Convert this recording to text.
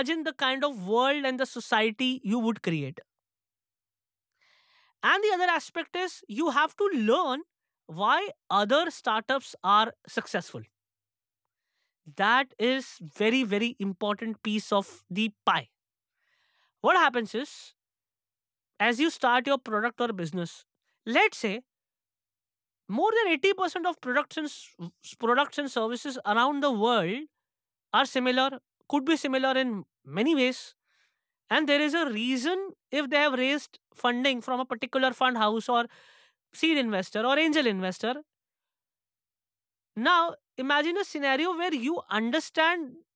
Imagine the kind of world and the society you would create. And the other aspect is you have to learn why other startups are successful. That is very, very important piece of the pie. What happens is, as you start your product or business, let's say more than 80% of products and services around the world are similar, could be similar in many ways. And there is a reason if they have raised funding from a particular fund house or seed investor or angel investor. Now, imagine a scenario where you understand